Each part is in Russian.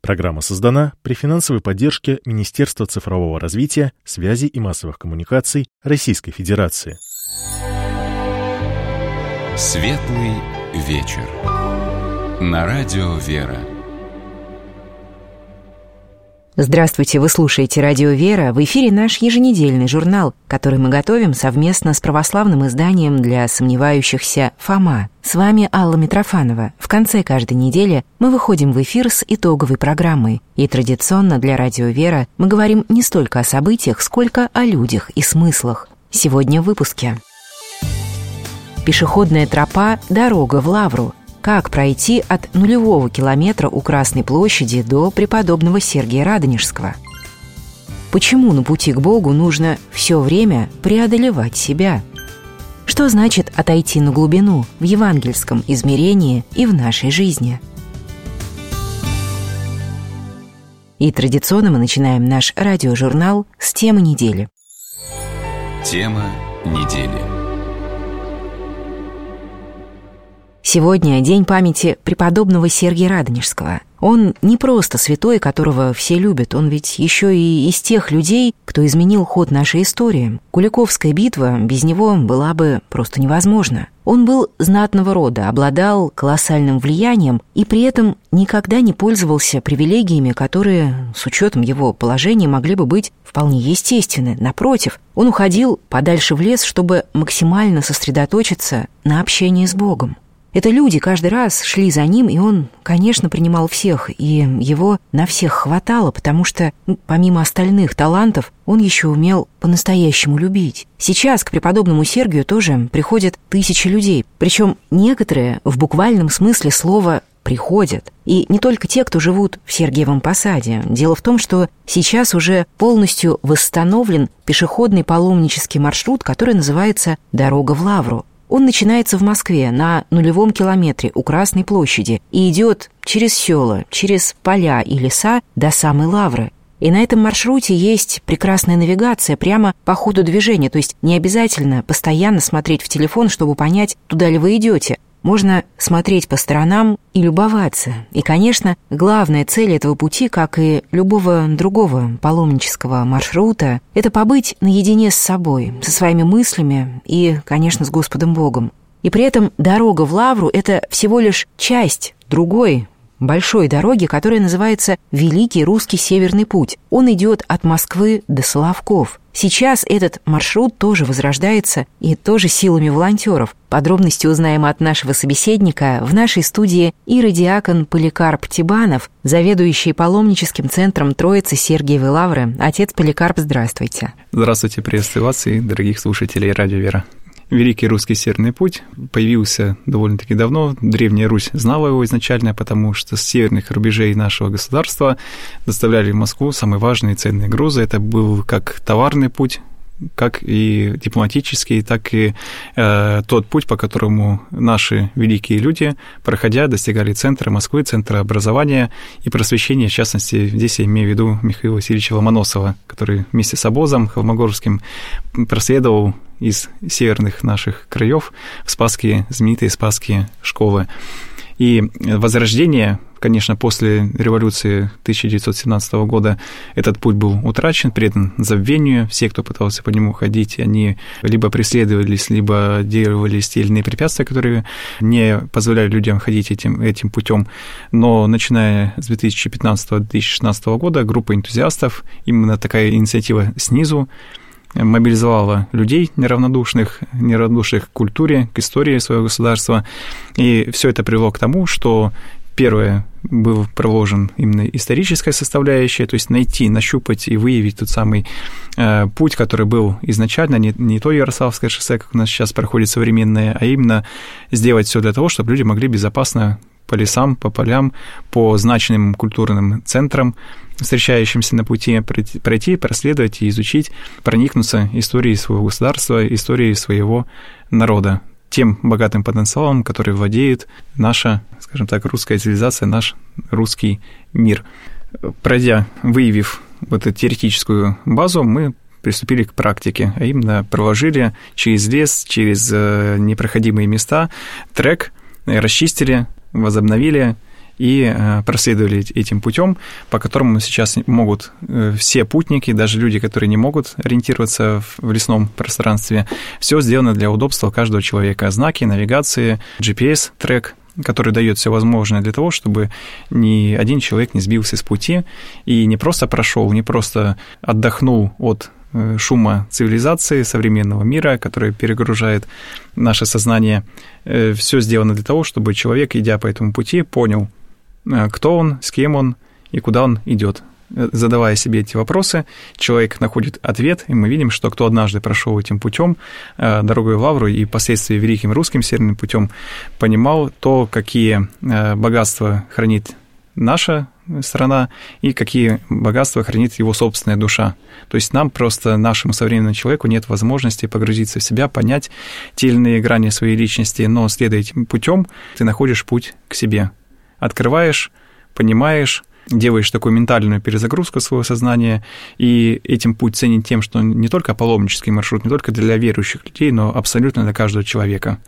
Программа создана при финансовой поддержке Министерства цифрового развития, связи и массовых коммуникаций Российской Федерации. Светлый вечер. На радио «Вера». Здравствуйте, вы слушаете «Радио Вера». В эфире наш еженедельный журнал, который мы готовим совместно с православным изданием для сомневающихся «Фома». С вами Алла Митрофанова. В конце каждой недели мы выходим в эфир с итоговой программой. И традиционно для «Радио Вера» мы говорим не столько о событиях, сколько о людях и смыслах. Сегодня в выпуске. Пешеходная тропа «Дорога в Лавру». Как пройти от 0 километра у Красной площади до преподобного Сергия Радонежского? Почему на пути к Богу нужно все время преодолевать себя? Что значит отойти на глубину в евангельском измерении и в нашей жизни? И традиционно мы начинаем наш радиожурнал с темы недели. Тема недели. Сегодня день памяти преподобного Сергия Радонежского. Он не просто святой, которого все любят, он ведь еще и из тех людей, кто изменил ход нашей истории. Куликовская битва без него была бы просто невозможна. Он был знатного рода, обладал колоссальным влиянием и при этом никогда не пользовался привилегиями, которые, с учетом его положения, могли бы быть вполне естественны. Напротив, он уходил подальше в лес, чтобы максимально сосредоточиться на общении с Богом. Это люди каждый раз шли за ним, и он, конечно, принимал всех, и его на всех хватало, потому что, помимо остальных талантов, он еще умел по-настоящему любить. Сейчас к преподобному Сергию тоже приходят тысячи людей, причем некоторые в буквальном смысле слова приходят. И не только те, кто живут в Сергиевом Посаде. Дело в том, что сейчас уже полностью восстановлен пешеходный паломнический маршрут, который называется «Дорога в Лавру». Он начинается в Москве на 0 километре у Красной площади и идет через села, через поля и леса до самой Лавры. И на этом маршруте есть прекрасная навигация прямо по ходу движения, то есть не обязательно постоянно смотреть в телефон, чтобы понять, туда ли вы идете. Можно смотреть по сторонам и любоваться. И, конечно, главная цель этого пути, как и любого другого паломнического маршрута, это побыть наедине с собой, со своими мыслями и, конечно, с Господом Богом. И при этом дорога в Лавру – это всего лишь часть другой, большой дороги, которая называется Великий Русский Северный Путь. Он идет от Москвы до Соловков. Сейчас этот маршрут тоже возрождается и тоже силами волонтеров. Подробности узнаем от нашего собеседника. В нашей студии иродиакон Поликарп Тибанов, заведующий паломническим центром Троицы Сергиевой Лавры. Отец Поликарп, здравствуйте. Здравствуйте, приветствую вас и дорогих слушателей «Радио Вера». Великий Русский Северный Путь появился довольно-таки давно. Древняя Русь знала его изначально, потому что с северных рубежей нашего государства доставляли в Москву самые важные и ценные грузы. Это был как товарный путь, как и дипломатический, так и тот путь, по которому наши великие люди, проходя, достигали центра Москвы, центра образования и просвещения. В частности, здесь я имею в виду Михаила Васильевича Ломоносова, который вместе с обозом холмогорским проследовал из северных наших краев в Спасские, знаменитые Спасские школы. И возрождение, конечно, после революции 1917 года этот путь был утрачен, предан забвению. Все, кто пытался по нему ходить, они либо преследовались, либо делались те или иные препятствия, которые не позволяли людям ходить этим путем. Но начиная с 2015-2016 года группа энтузиастов, именно такая инициатива снизу, мобилизовала людей неравнодушных к культуре, к истории своего государства. И все это привело к тому, что первое, был проложен именно историческая составляющая, то есть найти, нащупать и выявить тот самый путь, который был изначально, не то Ярославское шоссе, как у нас сейчас проходит современное, а именно сделать все для того, чтобы люди могли безопасно по лесам, по полям, по значимым культурным центрам, встречающимся на пути, пройти, проследовать и изучить, проникнуться историей своего государства, историей своего народа, тем богатым потенциалом, который владеет наша, скажем так, русская цивилизация, наш русский мир. Пройдя, выявив вот эту теоретическую базу, мы приступили к практике, а именно проложили через лес, через непроходимые места трек, расчистили, возобновили и проследовали этим путем, по которому сейчас могут все путники, даже люди, которые не могут ориентироваться в лесном пространстве, все сделано для удобства каждого человека. Знаки, навигации, GPS-трек, который дает все возможное для того, чтобы ни один человек не сбился с пути и не просто прошел, не просто отдохнул от шума цивилизации, современного мира, который перегружает наше сознание. Все сделано для того, чтобы человек, идя по этому пути, понял, кто он, с кем он и куда он идет. Задавая себе эти вопросы, человек находит ответ, и мы видим, что кто однажды прошел этим путем, дорогой в Лавру и впоследствии Великим Русским Северным путем, понимал то, какие богатства хранит наша страна и какие богатства хранит его собственная душа. То есть нам просто, нашему современному человеку, нет возможности погрузиться в себя, понять те или иные грани своей личности, но, следуя этим путем, ты находишь путь к себе. Открываешь, понимаешь, делаешь такую ментальную перезагрузку своего сознания, и этим путь ценен тем, что он не только паломнический маршрут, не только для верующих людей, но абсолютно для каждого человека.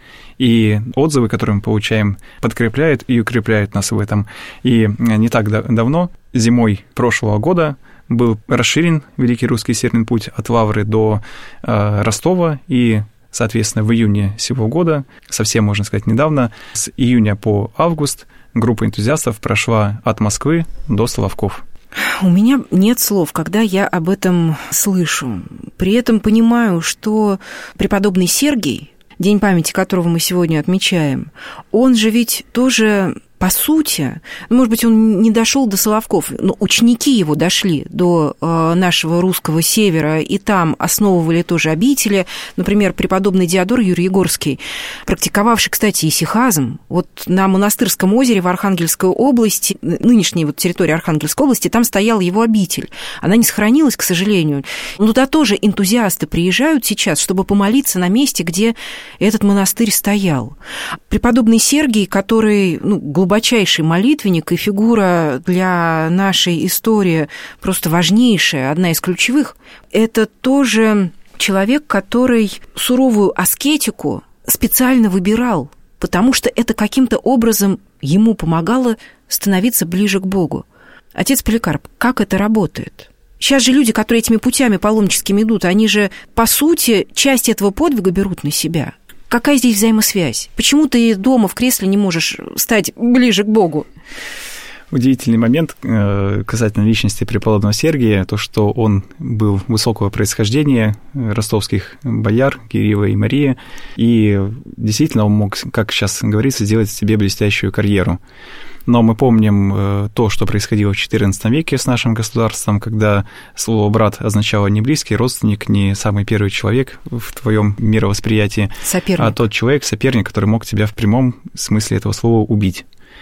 И отзывы, которые мы получаем, подкрепляют и укрепляют нас в этом. И не так давно, зимой прошлого года, был расширен Великий Русский Северный путь от Лавры до Ростова, и, соответственно, в июне сего года, совсем, можно сказать, недавно, с июня по август, группа энтузиастов прошла от Москвы до Соловков. У меня нет слов, когда я об этом слышу. При этом понимаю, что преподобный Сергий, день памяти которого мы сегодня отмечаем, он же ведь тоже, по сути, может быть, он не дошел до Соловков, но ученики его дошли до нашего русского севера, и там основывали тоже обители. Например, преподобный Диодор Юрий-Егорский, практиковавший, кстати, исихазм, вот на Монастырском озере в Архангельской области, нынешней вот территории Архангельской области, там стояла его обитель. Она не сохранилась, к сожалению. Но туда тоже энтузиасты приезжают сейчас, чтобы помолиться на месте, где этот монастырь стоял. Преподобный Сергий, который, глубочайший молитвенник и фигура для нашей истории просто важнейшая, одна из ключевых, это тоже человек, который суровую аскетику специально выбирал, потому что это каким-то образом ему помогало становиться ближе к Богу. Отец Поликарп, как это работает? Сейчас же люди, которые этими путями паломническими идут, они же, по сути, часть этого подвига берут на себя. Какая здесь взаимосвязь? Почему ты дома в кресле не можешь стать ближе к Богу? Удивительный момент касательно личности преподобного Сергия, то, что он был высокого происхождения, ростовских бояр Кирилла и Марии, и действительно он мог, как сейчас говорится, сделать себе блестящую карьеру. Но мы помним то, что происходило в XIV веке с нашим государством, когда слово «брат» означало не близкий родственник, не самый первый человек в твоем мировосприятии, соперник. А тот человек, соперник, который мог тебя в прямом смысле этого слова убить.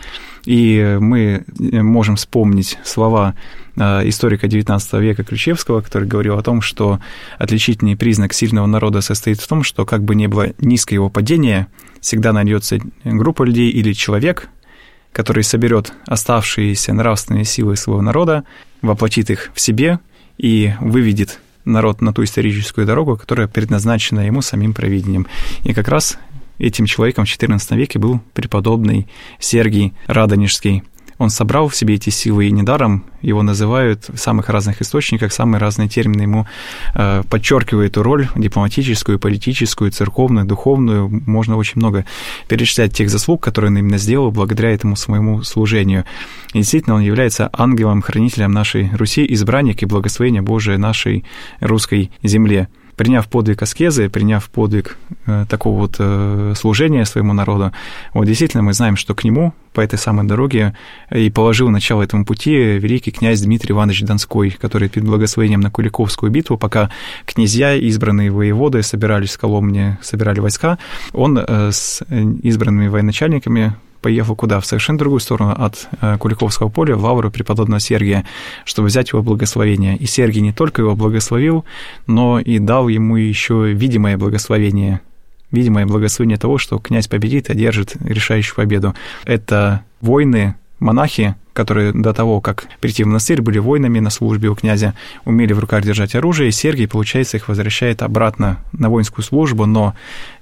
И мы можем вспомнить слова историка XIX века Ключевского, который говорил о том, что отличительный признак сильного народа состоит в том, что как бы ни было низкое его падение, всегда найдется группа людей или человек, который соберет оставшиеся нравственные силы своего народа, воплотит их в себе и выведет народ на ту историческую дорогу, которая предназначена ему самим провидением. И как раз этим человеком в XIV веке был преподобный Сергий Радонежский. Он собрал в себе эти силы, и недаром его называют в самых разных источниках, самые разные термины ему подчеркивают эту роль дипломатическую, политическую, церковную, духовную. Можно очень много перечислять тех заслуг, которые он именно сделал благодаря этому своему служению. И действительно, он является ангелом-хранителем нашей Руси, избранник и благословение Божие нашей русской земле. Приняв подвиг аскезы, приняв подвиг такого вот служения своему народу, вот действительно мы знаем, что к нему по этой самой дороге и положил начало этому пути великий князь Дмитрий Иванович Донской, который перед благословением на Куликовскую битву, пока князья, избранные воеводы, собирались в Коломне, собирали войска, он с избранными военачальниками поехал куда? В совершенно другую сторону от Куликовского поля, в Лавру преподобного Сергия, чтобы взять его благословение. И Сергий не только его благословил, но и дал ему еще видимое благословение того, что князь победит и одержит решающую победу. Это воины, монахи, которые до того, как прийти в монастырь, были воинами на службе у князя, умели в руках держать оружие, и Сергий, получается, их возвращает обратно на воинскую службу, но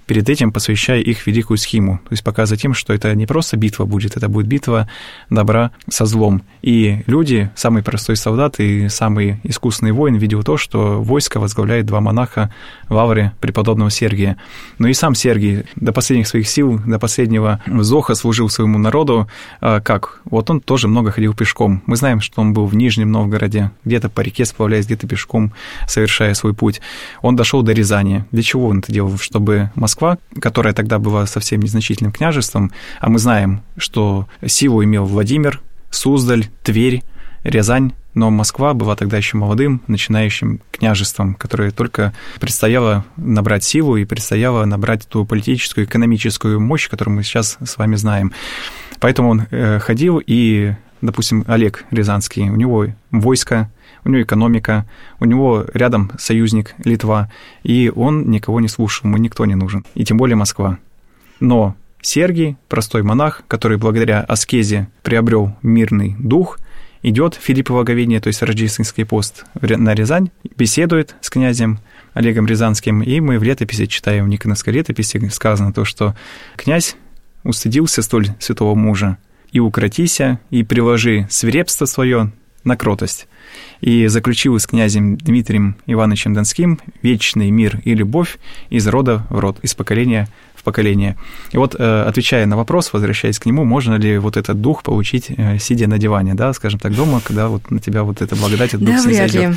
перед этим посвящая их в великую схиму, то есть показывая тем, что это не просто битва будет, это будет битва добра со злом. И люди, самый простой солдат и самый искусный воин, видел то, что войско возглавляет 2 монаха в лавре преподобного Сергия. Но и сам Сергий до последних своих сил, до последнего вздоха служил своему народу. Как? Вот он тоже много ходил пешком. Мы знаем, что он был в Нижнем Новгороде, где-то по реке сплавляясь, где-то пешком, совершая свой путь. Он дошел до Рязани. Для чего он это делал? Чтобы Москва, которая тогда была совсем незначительным княжеством, а мы знаем, что силу имел Владимир, Суздаль, Тверь, Рязань, но Москва была тогда еще молодым, начинающим княжеством, которое только предстояло набрать силу и предстояло набрать ту политическую, экономическую мощь, которую мы сейчас с вами знаем. Поэтому он ходил, и, допустим, Олег Рязанский, у него войско, у него экономика, у него рядом союзник Литва, и он никого не слушал, ему никто не нужен, и тем более Москва. Но Сергий, простой монах, который благодаря аскезе приобрел мирный дух, идет в Филиппово говение, то есть рождественский пост, на Рязань, беседует с князем Олегом Рязанским, и мы в летописи читаем, в Никоновской летописи сказано то, что князь устыдился столь святого мужа, и укротися, и приложи свирепство свое на кротость, и заключил с князем Дмитрием Ивановичем Донским вечный мир и любовь из рода в род, из поколения в поколение. И вот, отвечая на вопрос, возвращаясь к нему, можно ли вот этот дух получить, сидя на диване, да, скажем так, дома, когда вот на тебя вот эта благодать, этот дух снизойдёт.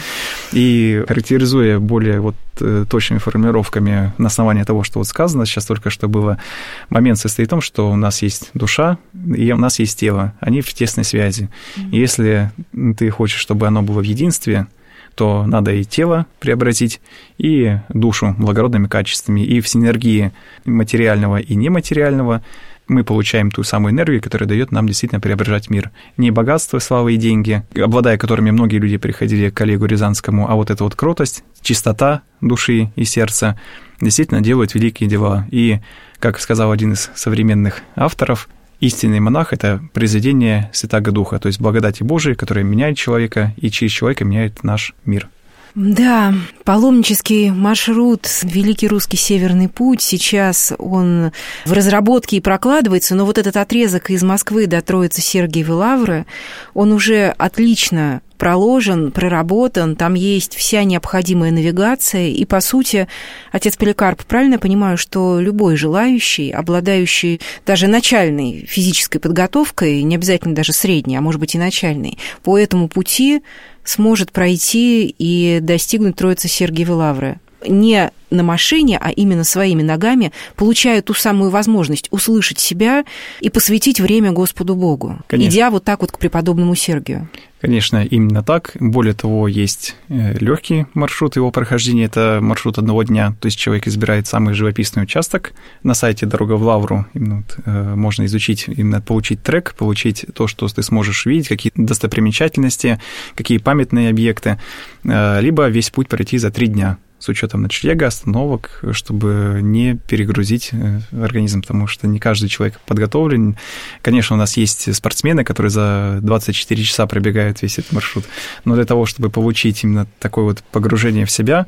И характеризуя более вот точными формулировками на основании того, что вот сказано сейчас только что было, момент состоит в том, что у нас есть душа и у нас есть тело, они в тесной связи. И если ты хочешь, чтобы оно было в единстве, то надо и тело преобразить, и душу благородными качествами, и в синергии материального и нематериального мы получаем ту самую энергию, которая дает нам действительно преображать мир. Не богатство, слава и деньги, обладая которыми многие люди приходили к Олегу Рязанскому, а вот эта вот кротость, чистота души и сердца действительно делают великие дела. И, как сказал один из современных авторов, истинный монах – это произведение Святаго Духа, то есть благодати Божией, которая меняет человека и через человека меняет наш мир. Да, паломнический маршрут, Великий Русский Северный Путь, сейчас он в разработке и прокладывается, но вот этот отрезок из Москвы до Троицы-Сергиевой Лавры, он уже отлично проложен, проработан, там есть вся необходимая навигация, и, по сути, отец Поликарп, правильно я понимаю, что любой желающий, обладающий даже начальной физической подготовкой, не обязательно даже средней, а может быть и начальной, по этому пути сможет пройти и достигнуть Троицы-Сергиевой Лавры. Не на машине, а именно своими ногами, получая ту самую возможность услышать себя и посвятить время Господу Богу, конечно, идя вот так вот к преподобному Сергию. Конечно, именно так. Более того, есть легкий маршрут его прохождения, это маршрут одного дня, то есть человек избирает самый живописный участок на сайте «Дорога в Лавру», именно можно изучить, именно получить трек, получить то, что ты сможешь видеть, какие достопримечательности, какие памятные объекты, либо весь путь пройти за 3 дня. С учетом ночлега, остановок, чтобы не перегрузить организм, потому что не каждый человек подготовлен. Конечно, у нас есть спортсмены, которые за 24 часа пробегают весь этот маршрут, но для того, чтобы получить именно такое вот погружение в себя,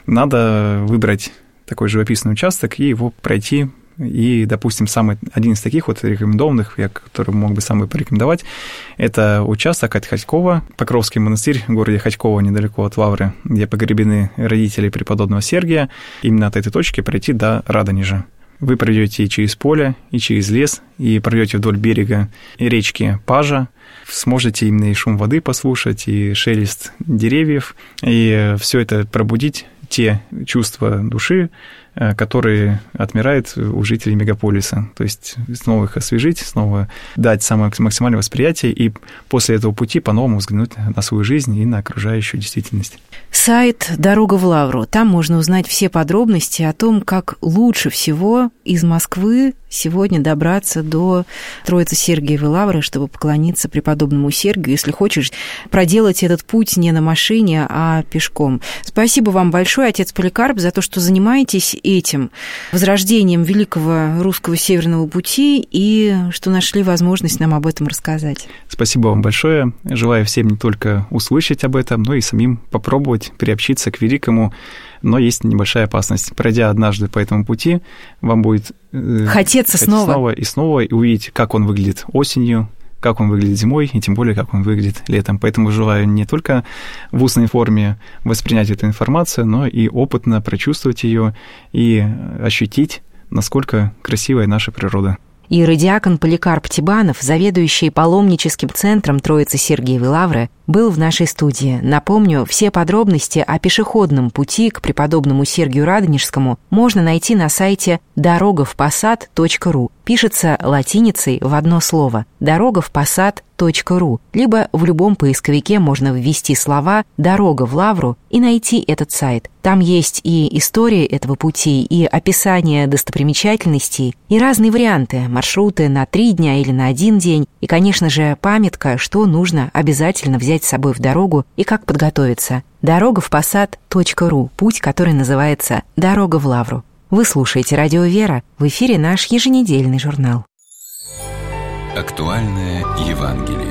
надо выбрать такой живописный участок и его пройти. И, допустим, один из таких вот рекомендованных, который мог бы самый порекомендовать, это участок от Ходькова, Покровский монастырь в городе Ходьково, недалеко от Лавры, где погребены родители преподобного Сергия. Именно от этой точки пройти до Радонежа. Вы пройдете и через поле, и через лес, и пройдете вдоль берега речки Пажа, сможете именно и шум воды послушать, и шелест деревьев, и все это пробудить, те чувства души, которые отмирают у жителей мегаполиса. То есть снова их освежить, снова дать самое максимальное восприятие и после этого пути по-новому взглянуть на свою жизнь и на окружающую действительность. Сайт «Дорога в Лавру». Там можно узнать все подробности о том, как лучше всего из Москвы сегодня добраться до Троицы-Сергиевой Лавры, чтобы поклониться преподобному Сергию, если хочешь проделать этот путь не на машине, а пешком. Спасибо вам большое, отец Поликарп, за то, что занимаетесь этим возрождением великого русского Северного пути и что нашли возможность нам об этом рассказать. Спасибо вам большое. Желаю всем не только услышать об этом, но и самим попробовать приобщиться к великому. Но есть небольшая опасность. Пройдя однажды по этому пути, вам будет хотеться снова и увидеть, как он выглядит осенью, как он выглядит зимой, и тем более, как он выглядит летом. Поэтому желаю не только в устной форме воспринять эту информацию, но и опытно прочувствовать ее и ощутить, насколько красивая наша природа. Иеродиакон Поликарп Тибанов, заведующий паломническим центром Троицы Сергиевой Лавры, был в нашей студии. Напомню, все подробности о пешеходном пути к преподобному Сергию Радонежскому можно найти на сайте дороговпосад.ру. Пишется латиницей в одно слово дороговпосад.ру, либо в любом поисковике можно ввести слова «Дорога в Лавру» и найти этот сайт. Там есть и история этого пути, и описание достопримечательностей, и разные варианты, маршруты на 3 дня или на 1 день, и, конечно же, памятка, что нужно обязательно взять с собой в дорогу и как подготовиться. Дороговпосад.ру, путь, который называется «Дорога в Лавру». Вы слушаете «Радио Вера», в эфире наш еженедельный журнал. Актуальное Евангелие.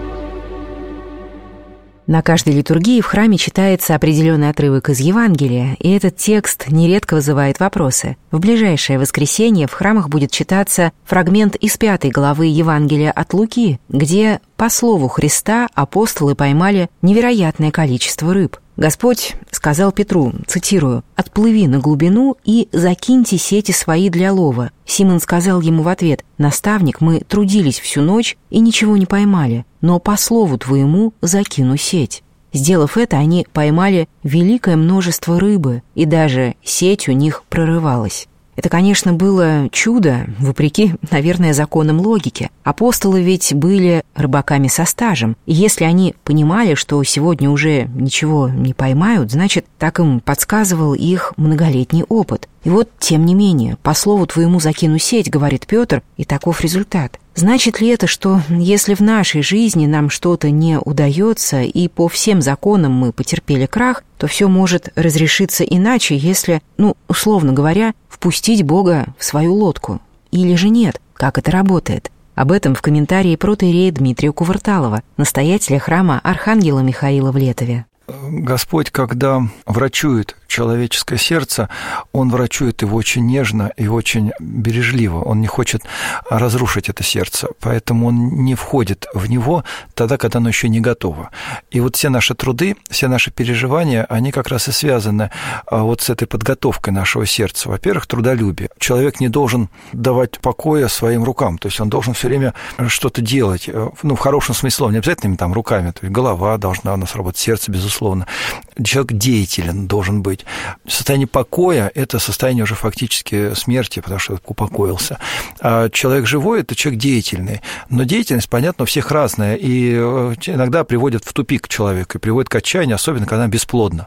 На каждой литургии в храме читается определенный отрывок из Евангелия, и этот текст нередко вызывает вопросы. В ближайшее воскресенье в храмах будет читаться фрагмент из 5 главы Евангелия от Луки, где, по слову Христа, апостолы поймали невероятное количество рыб. Господь сказал Петру, цитирую, «Отплыви на глубину и закиньте сети свои для лова». Симон сказал ему в ответ, «Наставник, мы трудились всю ночь и ничего не поймали, но по слову твоему закину сеть». Сделав это, они поймали великое множество рыбы, и даже сеть у них прорывалась. Это, конечно, было чудо, вопреки, наверное, законам логики. Апостолы ведь были рыбаками со стажем, и если они понимали, что сегодня уже ничего не поймают, значит, так им подсказывал их многолетний опыт. И вот, тем не менее, по слову твоему закину сеть, говорит Петр, и таков результат. Значит ли это, что если в нашей жизни нам что-то не удается, и по всем законам мы потерпели крах, то все может разрешиться иначе, если, условно говоря, впустить Бога в свою лодку? Или же нет? Как это работает? Об этом в комментарии протоиерея Дмитрия Кувырталова, настоятеля храма Архангела Михаила в Летове. Господь, когда врачует человеческое сердце, Он врачует его очень нежно и очень бережливо. Он не хочет разрушить это сердце, поэтому Он не входит в него тогда, когда оно еще не готово. И вот все наши труды, все наши переживания, они как раз и связаны вот с этой подготовкой нашего сердца. Во-первых, трудолюбие. Человек не должен давать покоя своим рукам, то есть он должен все время что-то делать, в хорошем смысле, не обязательно там руками, то есть голова должна у нас работать, сердце, безусловно. Человек деятелен должен быть. Состояние покоя – это состояние уже фактически смерти, потому что упокоился. А человек живой – это человек деятельный. Но деятельность, понятно, у всех разная, и иногда приводит в тупик человека, и приводит к отчаянию, особенно когда она бесплодна.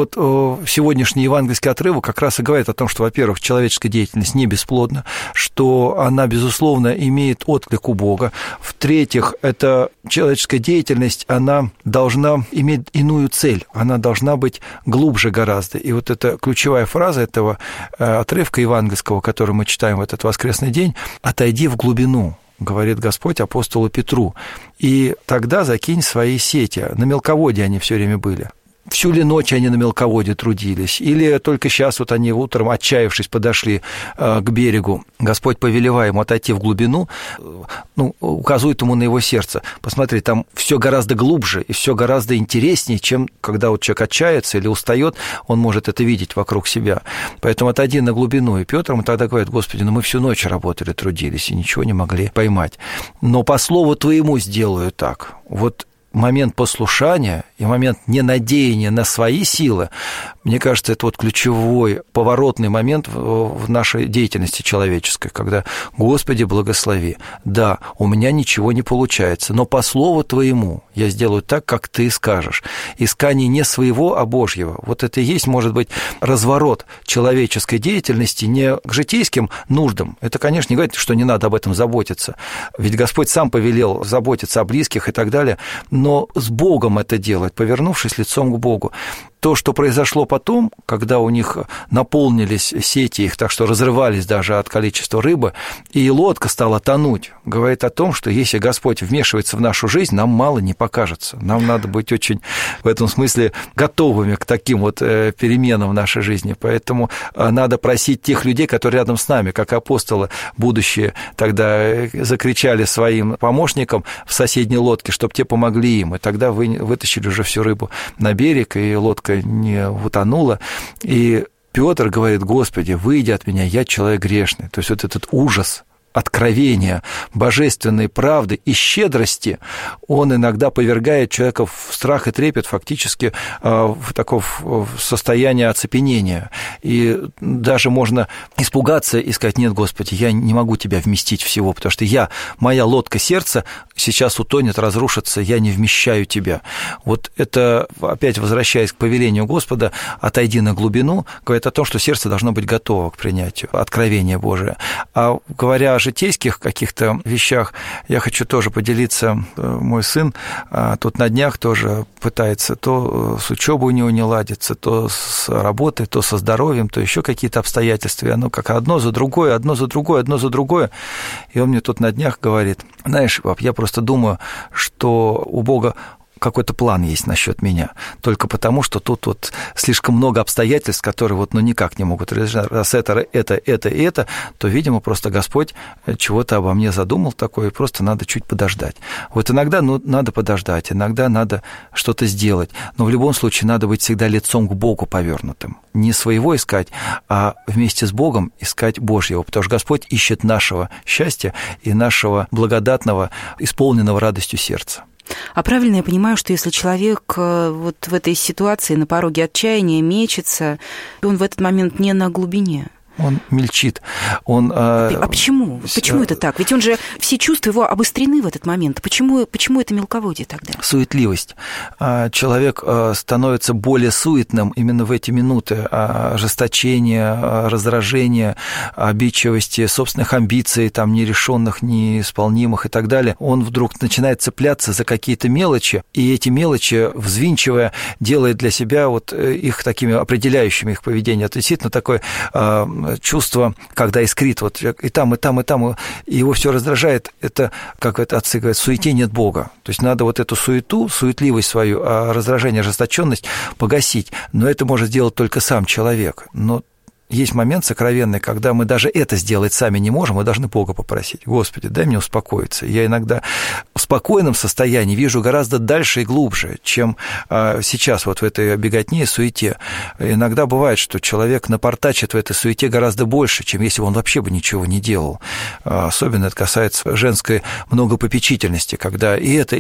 Сегодняшний евангельский отрывок как раз и говорит о том, что, во-первых, человеческая деятельность не бесплодна, что она, безусловно, имеет отклик у Бога. В-третьих, эта человеческая деятельность, она должна иметь иную цель, она должна быть глубже гораздо. И вот эта ключевая фраза этого отрывка евангельского, который мы читаем в этот воскресный день, «Отойди в глубину», говорит Господь апостолу Петру, «и тогда закинь свои сети». На мелководье они все время были. Всю ли ночь они на мелководье трудились? Или только сейчас вот они утром, отчаявшись, подошли к берегу? Господь, повелевая ему отойти в глубину, указывает ему на его сердце. Посмотри, там все гораздо глубже и все гораздо интереснее, чем когда вот человек отчается или устает, он может это видеть вокруг себя. Поэтому отойди на глубину. И Петр ему тогда говорит: Господи, мы всю ночь работали, трудились и ничего не могли поймать. Но по слову твоему сделаю так. Вот момент послушания и момент ненадеяния на свои силы, мне кажется, это вот ключевой поворотный момент в нашей деятельности человеческой, когда: Господи, благослови, да, у меня ничего не получается, но по слову твоему я сделаю так, как ты скажешь. Искание не своего, а Божьего. Вот это и есть, может быть, разворот человеческой деятельности не к житейским нуждам. Это, конечно, не говорит, что не надо об этом заботиться, ведь Господь сам повелел заботиться о близких и так далее, но с Богом это делать, повернувшись лицом к Богу. то, что произошло потом, когда у них наполнились сети их, так что разрывались даже от количества рыбы, и лодка стала тонуть, говорит о том, что если Господь вмешивается в нашу жизнь, нам мало не покажется. Нам надо быть очень в этом смысле готовыми к таким вот переменам в нашей жизни. Поэтому надо просить тех людей, которые рядом с нами, как апостолы будущие тогда закричали своим помощникам в соседней лодке, чтобы те помогли им. И тогда вытащили уже всю рыбу на берег, и лодка не утонула. И Петр говорит: Господи, выйди от меня, я человек грешный. То есть вот этот ужас, откровения, божественной правды и щедрости, он иногда повергает человека в страх и трепет, фактически в такое состояние оцепенения. И даже можно испугаться и сказать: нет, Господи, я не могу Тебя вместить всего, потому что моя лодка сердца сейчас утонет, разрушится, я не вмещаю Тебя. Вот это, опять возвращаясь к повелению Господа, отойди на глубину, говорит о том, что сердце должно быть готово к принятию откровения Божия. А говоря о житейских каких-то вещах, я хочу тоже поделиться. Мой сын тут на днях тоже пытается, то с учебой у него не ладится, то с работой, то со здоровьем, то еще какие-то обстоятельства, и оно как одно за другое, одно за другое, одно за другое. И он мне тут на днях говорит: знаешь, пап, я просто думаю, что у Бога какой-то план есть насчет меня, только потому, что тут вот слишком много обстоятельств, которые вот никак не могут решать. Раз это, то, видимо, просто Господь чего-то обо мне задумал такое, и просто надо чуть подождать. Вот иногда надо подождать, иногда надо что-то сделать, но в любом случае надо быть всегда лицом к Богу повернутым. Не своего искать, а вместе с Богом искать Божьего, потому что Господь ищет нашего счастья и нашего благодатного, исполненного радостью сердца. А правильно я понимаю, что если человек вот в этой ситуации на пороге отчаяния мечется, он в этот момент не на глубине? Он мельчит. А почему? Почему это так? Ведь он же, все чувства его обострены в этот момент. Почему это мелководье тогда? Суетливость. Человек становится более суетным именно в эти минуты ожесточения, раздражения, обидчивости, собственных амбиций, там, нерешенных, неисполнимых и так далее. Он вдруг начинает цепляться за какие-то мелочи, и эти мелочи, взвинчивая, делает для себя вот их такими определяющими их поведение. Это действительно такое чувство, когда искрит вот и там, и его все раздражает, это, как это отцы говорят, в суете нет Бога. То есть надо вот эту суетливость свою, раздражение, ожесточенность погасить. Но это может сделать только сам человек. Но есть момент сокровенный, когда мы даже это сделать сами не можем, мы должны Бога попросить: Господи, дай мне успокоиться. Я иногда в спокойном состоянии вижу гораздо дальше и глубже, чем сейчас вот в этой беготне и суете. Иногда бывает, что человек напортачит в этой суете гораздо больше, чем если бы он вообще бы ничего не делал. Особенно это касается женской многопопечительности, когда и это.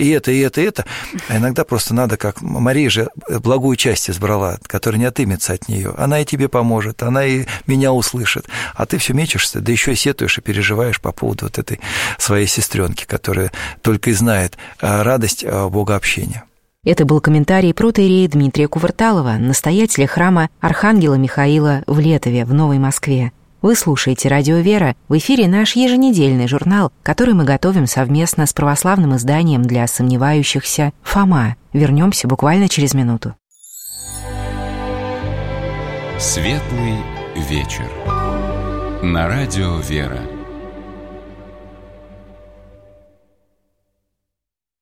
А иногда просто надо, как Мария же благую часть избрала, которая не отымется от нее. Она и тебе поможет, она и меня услышит, а ты все мечешься, да еще и сетуешь и переживаешь по поводу вот этой своей сестренки, которая только и знает радость богообщения. Это был комментарий протоиерея Дмитрия Кувырталова, настоятеля храма Архангела Михаила в Летове, в Новой Москве. Вы слушаете «Радио Вера». В эфире наш еженедельный журнал, который мы готовим совместно с православным изданием для сомневающихся «Фома». Вернемся буквально через минуту. Светлый вечер. На радио «Вера».